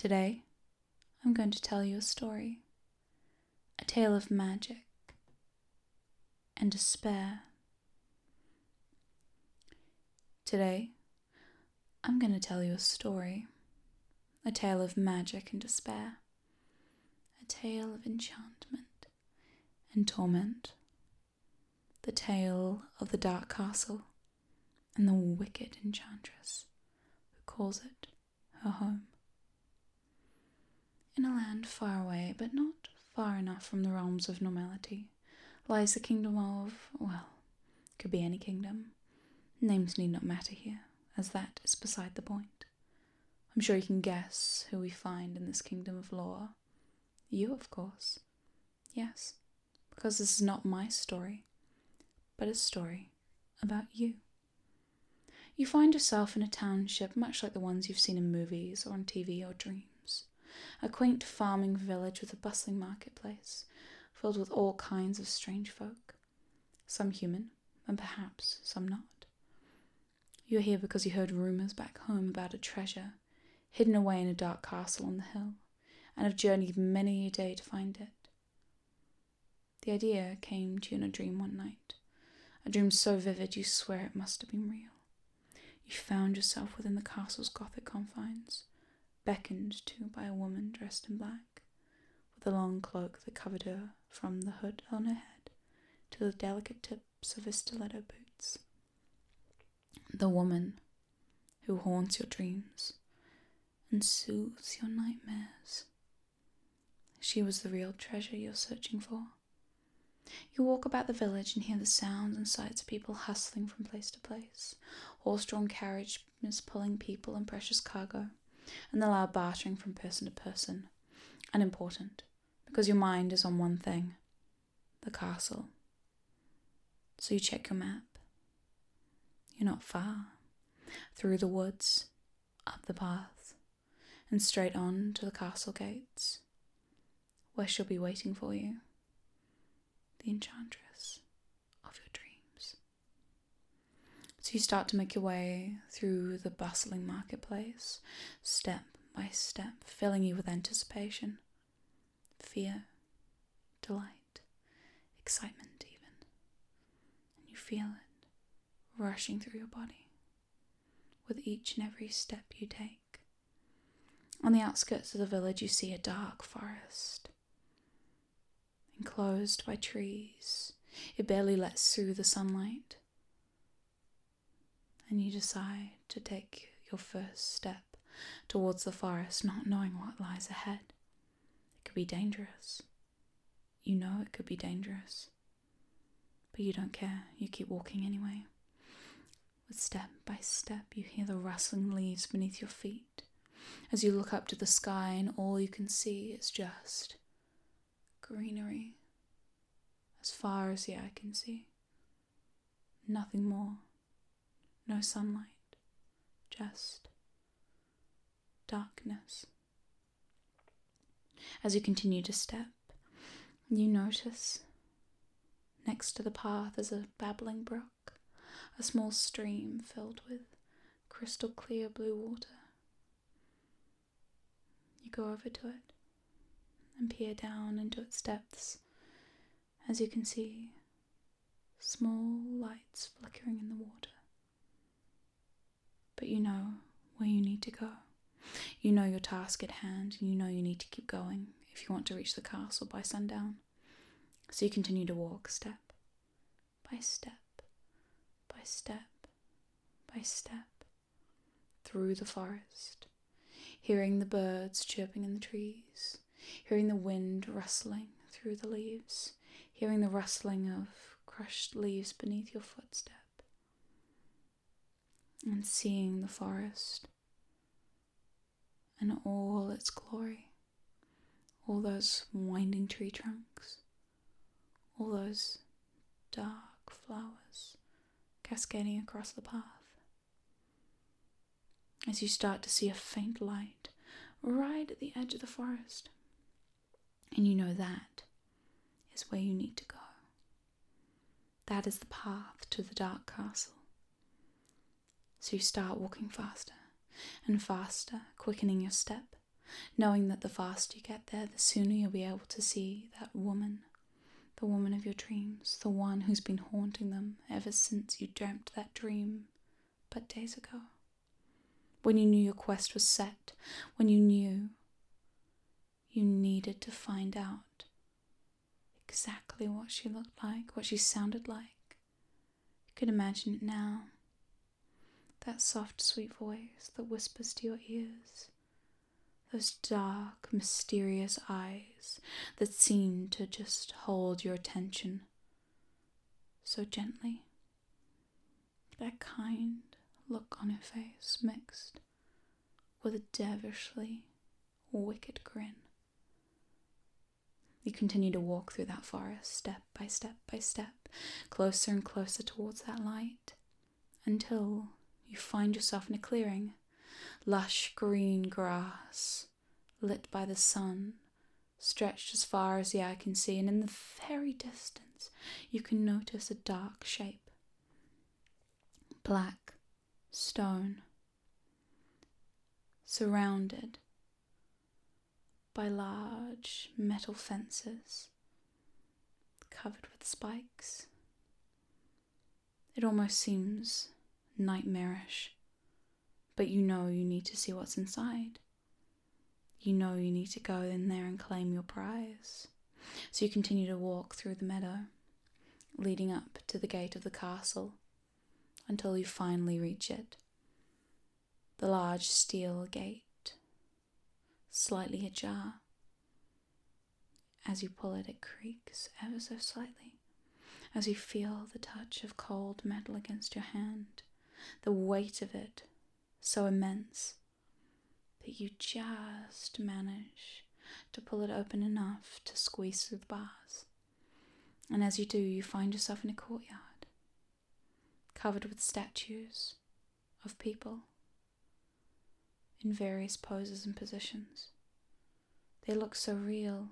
Today, I'm going to tell you a story, a tale of magic and despair. Today, I'm going to tell you a story, a tale of magic and despair, a tale of enchantment and torment, the tale of the dark castle and the wicked enchantress who calls it her home. In a land far away, but not far enough from the realms of normality, lies the kingdom of, well, could be any kingdom. Names need not matter here, as that is beside the point. I'm sure you can guess who we find in this kingdom of lore. You, of course. Yes, because this is not my story, but a story about you. You find yourself in a township much like the ones you've seen in movies or on TV or dreams. A quaint farming village with a bustling marketplace, filled with all kinds of strange folk. Some human, and perhaps some not. You're here because you heard rumours back home about a treasure, hidden away in a dark castle on the hill, and have journeyed many a day to find it. The idea came to you in a dream one night, a dream so vivid you swear it must have been real. You found yourself within the castle's gothic confines, beckoned to by a woman dressed in black, with a long cloak that covered her from the hood on her head to the delicate tips of her stiletto boots. The woman who haunts your dreams and soothes your nightmares. She was the real treasure you're searching for. You walk about the village and hear the sounds and sights of people hustling from place to place, horse-drawn carriages pulling people and precious cargo, and the loud bartering from person to person. Unimportant, because your mind is on one thing, the castle. So you check your map. You're not far. Through the woods, up the path, and straight on to the castle gates, where she'll be waiting for you, the enchantress of your dreams. So you start to make your way through the bustling marketplace, step by step, filling you with anticipation, fear, delight, excitement even. And you feel it rushing through your body with each and every step you take. On the outskirts of the village you see a dark forest, enclosed by trees. It barely lets through the sunlight. And you decide to take your first step towards the forest, not knowing what lies ahead. It could be dangerous. You know it could be dangerous. But you don't care. You keep walking anyway. With step by step, you hear the rustling leaves beneath your feet as you look up to the sky, and all you can see is just greenery as far as the eye can see. Nothing more. No sunlight. Just darkness. As you continue to step, you notice next to the path is a babbling brook, a small stream filled with crystal clear blue water. You go over to it and peer down into its depths as you can see small lights flickering in the water. But you know where you need to go. You know your task at hand, and you know you need to keep going if you want to reach the castle by sundown. So you continue to walk step by step by step by step through the forest, hearing the birds chirping in the trees, hearing the wind rustling through the leaves, hearing the rustling of crushed leaves beneath your footstep, and seeing the forest in all its glory, all those winding tree trunks, all those dark flowers cascading across the path. As you start to see a faint light right at the edge of the forest, and you know that is where you need to go. That is the path to the dark castle. So you start walking faster and faster, quickening your step, knowing that the faster you get there, the sooner you'll be able to see that woman, the woman of your dreams, the one who's been haunting them ever since you dreamt that dream but days ago. When you knew your quest was set, when you knew you needed to find out exactly what she looked like, what she sounded like. You could imagine it now. That soft, sweet voice that whispers to your ears. Those dark, mysterious eyes that seem to just hold your attention so gently. That kind look on her face mixed with a devilishly wicked grin. You continue to walk through that forest, step by step by step, closer and closer towards that light, until you find yourself in a clearing. Lush green grass, lit by the sun, stretched as far as the eye can see, and in the very distance you can notice a dark shape. Black stone, surrounded by large metal fences covered with spikes. It almost seems nightmarish, but you know you need to see what's inside. You know you need to go in there and claim your prize. So you continue to walk through the meadow, leading up to the gate of the castle, until you finally reach it. The large steel gate, slightly ajar. As you pull it, it creaks ever so slightly, as you feel the touch of cold metal against your hand, the weight of it so immense that you just manage to pull it open enough to squeeze through the bars. And as you do, you find yourself in a courtyard, covered with statues of people in various poses and positions. They look so real,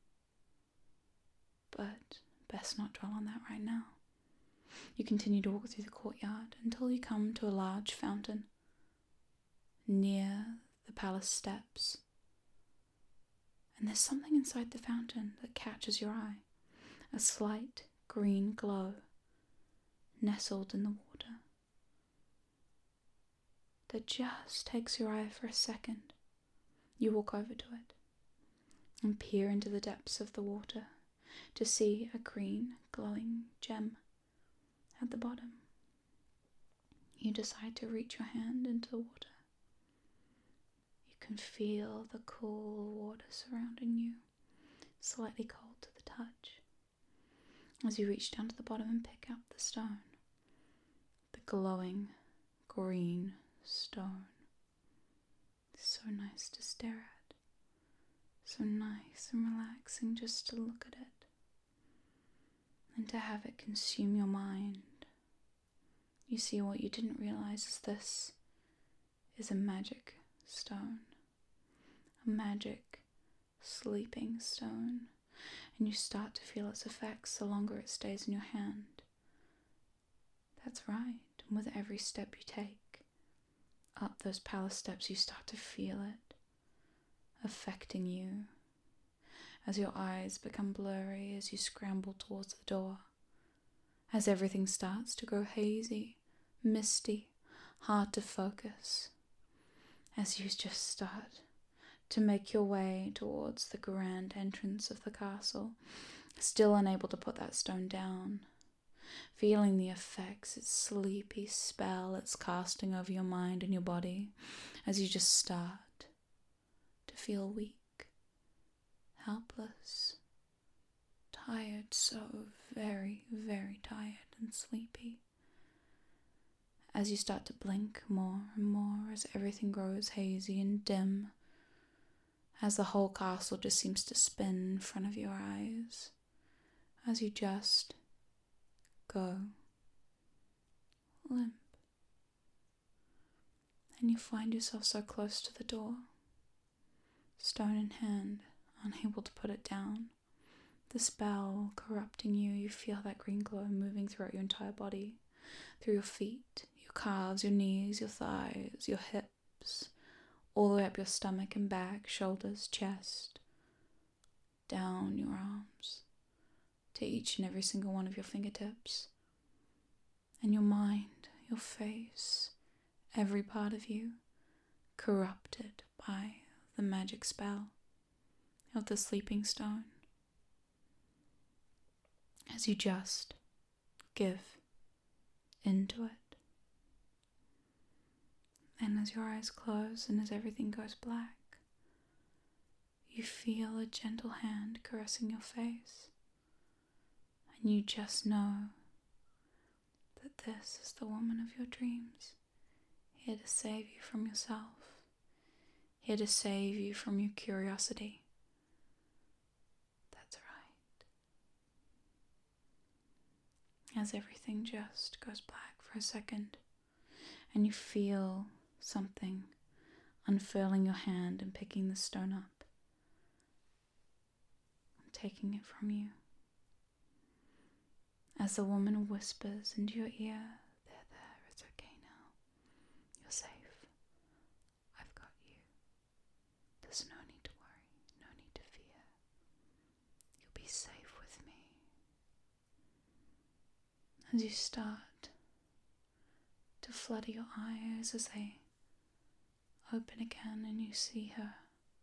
but best not dwell on that right now. You continue to walk through the courtyard until you come to a large fountain near the palace steps. And there's something inside the fountain that catches your eye. A slight green glow nestled in the water that just takes your eye for a second. You walk over to it and peer into the depths of the water to see a green glowing gem at the bottom. You decide to reach your hand into the water. You can feel the cool water surrounding you, slightly cold to the touch. As you reach down to the bottom and pick up the stone, the glowing green stone. So nice to stare at. So nice and relaxing just to look at it. And to have it consume your mind. You see, what you didn't realize is this is a magic stone. A magic sleeping stone. And you start to feel its effects the longer it stays in your hand. That's right. And with every step you take up those palace steps, you start to feel it affecting you. As your eyes become blurry as you scramble towards the door. As everything starts to grow hazy, misty, hard to focus. As you just start to make your way towards the grand entrance of the castle, still unable to put that stone down. Feeling the effects, its sleepy spell it's casting over your mind and your body. As you just start to feel weak. Helpless, tired, so very, very tired and sleepy. As you start to blink more and more, as everything grows hazy and dim, as the whole castle just seems to spin in front of your eyes, as you just go limp, and you find yourself so close to the door, stone in hand, unable to put it down. The spell corrupting you, you feel that green glow moving throughout your entire body, through your feet, your calves, your knees, your thighs, your hips, all the way up your stomach and back, shoulders, chest, down your arms, to each and every single one of your fingertips, and your mind, your face, every part of you, corrupted by the magic spell of the sleeping stone. As you just give into it. And as your eyes close and as everything goes black, you feel a gentle hand caressing your face. And you just know that this is the woman of your dreams, here to save you from yourself, here to save you from your curiosity. That's right. As everything just goes black for a second, and you feel something unfurling your hand and picking the stone up, and taking it from you. As the woman whispers into your ear, there, it's okay now. You're safe. I've got you. There's no need to worry, no need to fear. You'll be safe with me. As you start to flutter your eyes as they open again and you see her,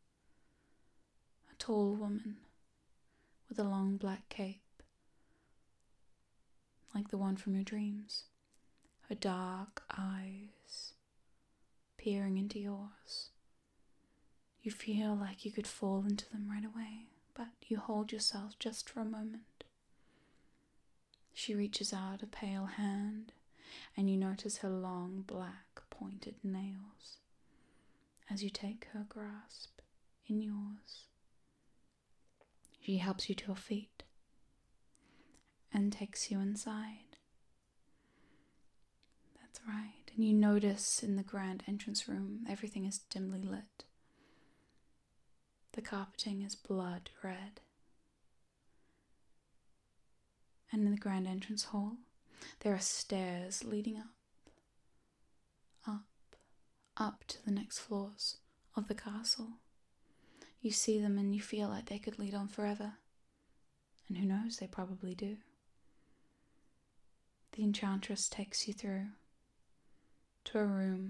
a tall woman with a long black cape, like the one from your dreams, her dark eyes peering into yours. You feel like you could fall into them right away, but you hold yourself just for a moment. She reaches out a pale hand, and you notice her long black pointed nails as you take her grasp in yours. She helps you to your feet and takes you inside. That's right. And you notice in the grand entrance room, everything is dimly lit. The carpeting is blood red. And in the grand entrance hall, there are stairs leading up to the next floors of the castle. You see them and you feel like they could lead on forever. And who knows, they probably do. The enchantress takes you through to a room,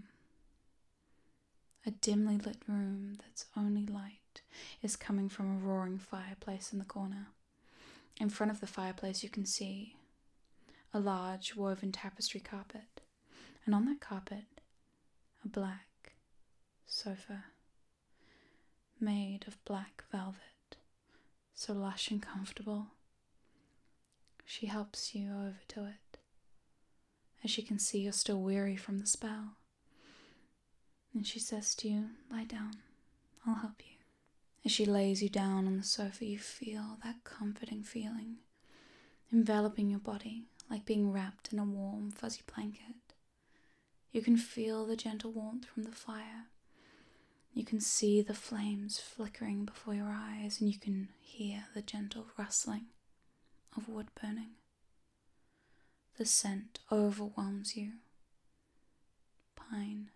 a dimly lit room that's only light is coming from a roaring fireplace in the corner. In front of the fireplace you can see a large woven tapestry carpet, and on that carpet a black sofa made of black velvet, so lush and comfortable. She helps you over to it, as she can see you're still weary from the spell, and she says to you, lie down, I'll help you. As she lays you down on the sofa, you feel that comforting feeling enveloping your body, like being wrapped in a warm, fuzzy blanket. You can feel the gentle warmth from the fire. You can see the flames flickering before your eyes, and you can hear the gentle rustling of wood burning. The scent overwhelms you. Pine.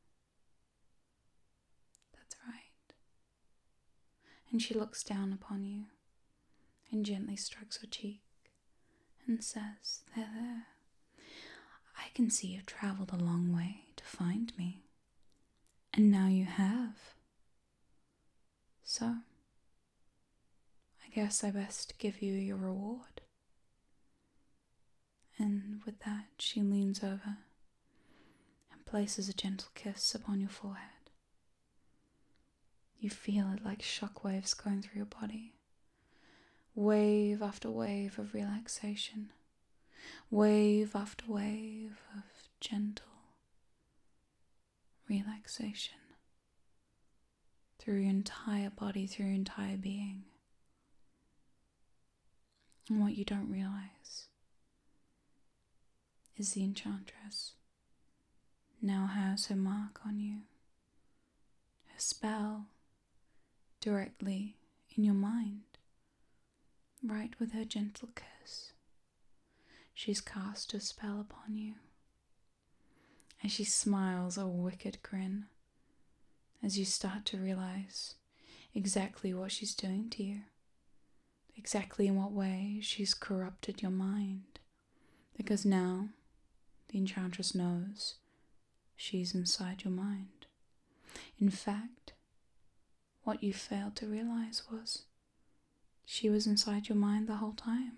That's right. And she looks down upon you and gently strokes her cheek and says, there. I can see you've traveled a long way to find me. And now you have. So, I guess I best give you your reward. And with that, she leans over and places a gentle kiss upon your forehead. You feel it like shockwaves going through your body. Wave after wave of relaxation. Wave after wave of gentle relaxation through your entire body, through your entire being. And what you don't realize is the enchantress now has her mark on you, her spell directly in your mind, right with her gentle kiss. She's cast a spell upon you, and she smiles a wicked grin as you start to realize exactly what she's doing to you, exactly in what way she's corrupted your mind, because now the enchantress knows she's inside your mind. In fact, what you failed to realize was she was inside your mind the whole time.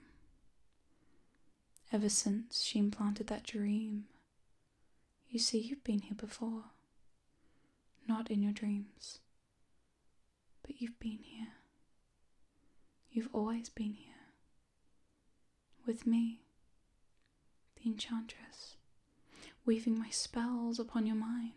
Ever since she implanted that dream, you see, you've been here before. Not in your dreams, but you've been here. You've always been here. With me, the enchantress, weaving my spells upon your mind,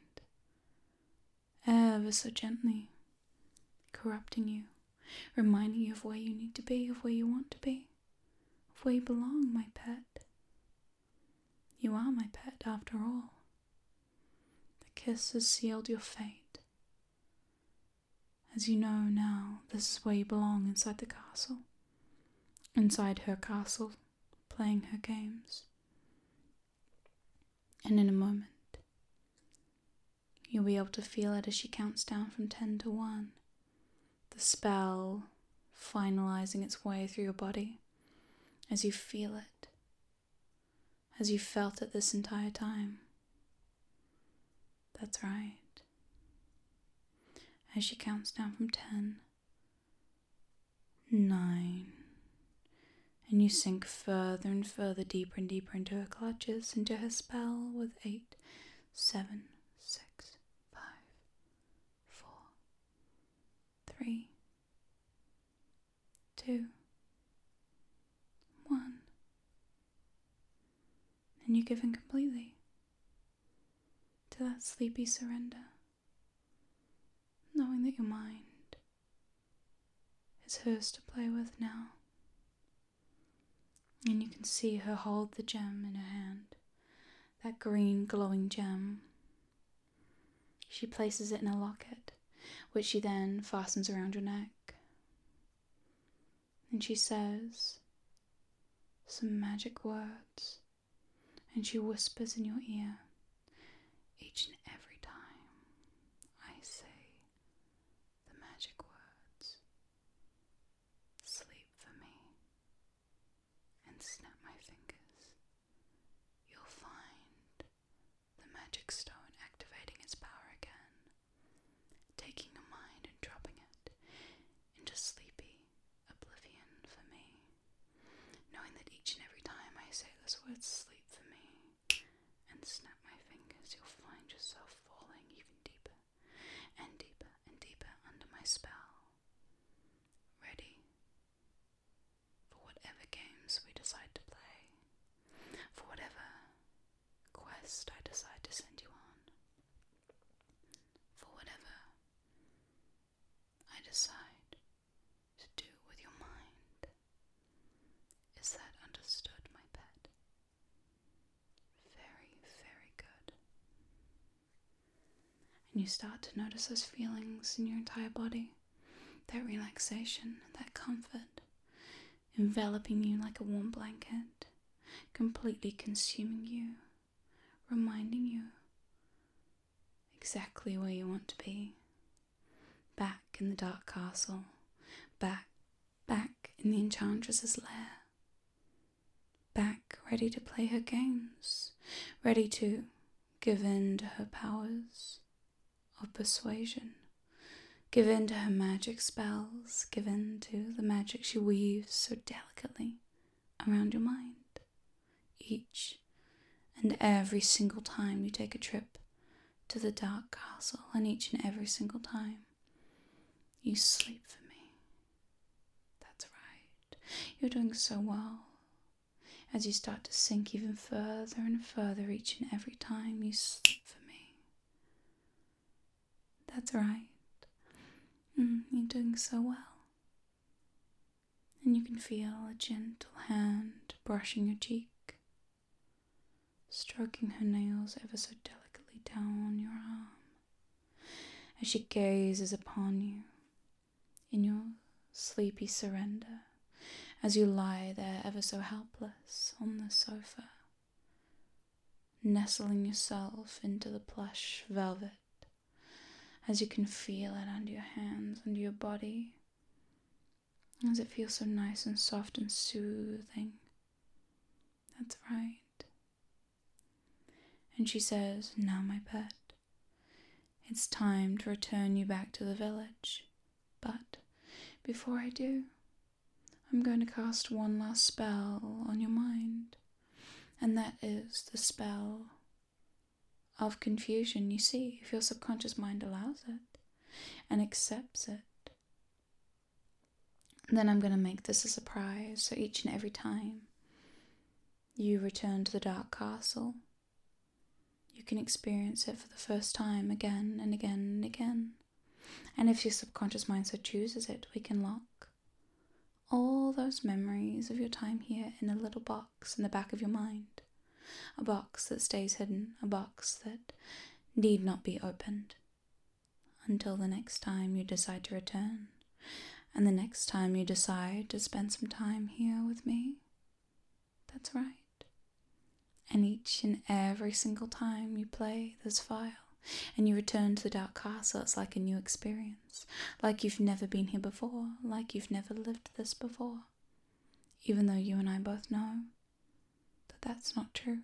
ever so gently, corrupting you, reminding you of where you need to be, of where you want to be, of where you belong, my pet. You are my pet, after all. The kiss has sealed your fate. As you know now, this is where you belong inside the castle. Inside her castle, playing her games. And in a moment, you'll be able to feel it as she counts down from 10 to 1. The spell finalizing its way through your body. As you feel it. As you felt it this entire time. That's right. As she counts down from 10, 9, and you sink further and further, deeper and deeper into her clutches, into her spell with 8, 7, 6, 5, 4, 3, 2, 1, and you give in completely to that sleepy surrender, knowing that your mind is hers to play with now. And you can see her hold the gem in her hand, that green glowing gem. She places it in a locket, which she then fastens around your neck. And she says some magic words, and she whispers in your ear, each and every time I say the magic words, sleep for me, and snap my fingers, you'll find the magic stone activating its power again, taking your mind and dropping it into sleepy oblivion for me, knowing that each and every time I say this word, sleep for me, and snap my fingers, you'll find yourself falling even deeper and deeper and deeper under my spell, ready for whatever games we decide to play, for whatever quest I decide to send you on, for whatever I decide to do with your mind. Is that understood, my pet? Very, very good. And you start to notice those feelings in your entire body, that relaxation, that comfort, enveloping you like a warm blanket, completely consuming you, reminding you exactly where you want to be, back in the dark castle, back in the enchantress's lair, back ready to play her games, ready to give in to her powers of persuasion, give in to her magic spells, give in to the magic she weaves so delicately around your mind. Each and every single time you take a trip to the dark castle, and each and every single time you sleep for me. That's right. You're doing so well. As you start to sink even further and further each and every time you sleep for me. That's right. You're doing so well. And you can feel a gentle hand brushing your cheek, stroking her nails ever so delicately down your arm, as she gazes upon you in your sleepy surrender, as you lie there ever so helpless on the sofa, nestling yourself into the plush velvet, as you can feel it under your hands, under your body, as it feels so nice and soft and soothing. That's right. And she says, "Now, my pet, it's time to return you back to the village. But before I do, I'm going to cast one last spell on your mind. And that is the spell of confusion. You see, if your subconscious mind allows it and accepts it, then I'm going to make this a surprise. So each and every time you return to the Dark Castle, you can experience it for the first time again and again and again. And if your subconscious mind so chooses it, we can lock all those memories of your time here in a little box in the back of your mind. A box that stays hidden, a box that need not be opened until the next time you decide to return. And the next time you decide to spend some time here with me. That's right. And each and every single time you play this file and you return to the Dark Castle, it's like a new experience. Like you've never been here before. Like you've never lived this before. Even though you and I both know that that's not true.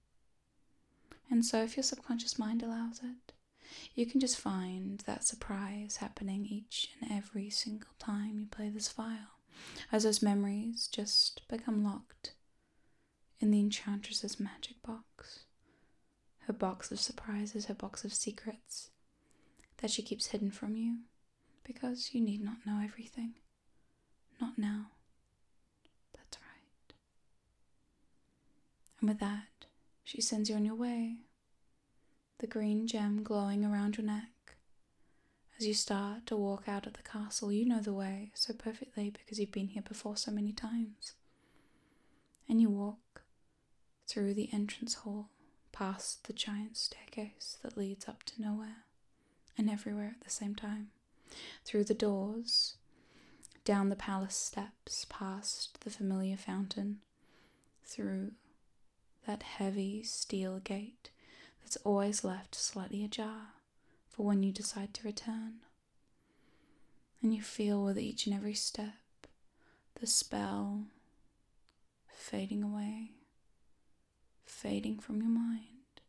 And so if your subconscious mind allows it, you can just find that surprise happening each and every single time you play this file, as those memories just become locked in the Enchantress's magic box, her box of surprises, her box of secrets that she keeps hidden from you, because you need not know everything. Not now. That's right. And with that, she sends you on your way, the green gem glowing around your neck. As you start to walk out of the castle, you know the way so perfectly because you've been here before so many times. And you walk through the entrance hall, past the giant staircase that leads up to nowhere and everywhere at the same time, through the doors, down the palace steps, past the familiar fountain, through that heavy steel gate that's always left slightly ajar for when you decide to return. And you feel with each and every step the spell fading away, fading from your mind.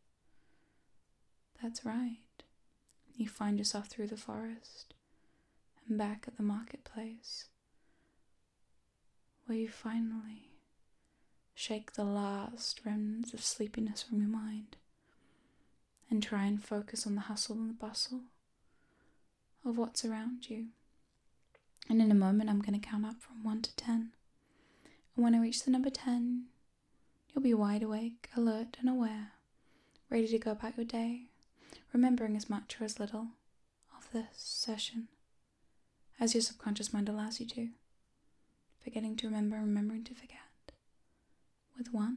That's right. You find yourself through the forest and back at the marketplace, where you finally shake the last remnants of sleepiness from your mind and try and focus on the hustle and the bustle of what's around you. And in a moment, I'm going to count up from 1 to 10. And when I reach the number 10, you'll be wide awake, alert and aware, ready to go about your day, remembering as much or as little of this session as your subconscious mind allows you to, forgetting to remember and remembering to forget. With 1,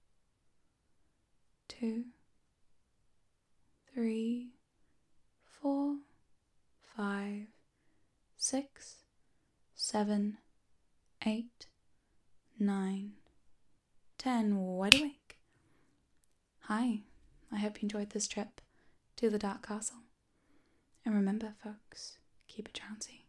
2, 3, 4, 5, 6, 7, 8, 9, 10, wide awake. Hi, I hope you enjoyed this trip to the Dark Castle. And remember, folks, keep it trouncy.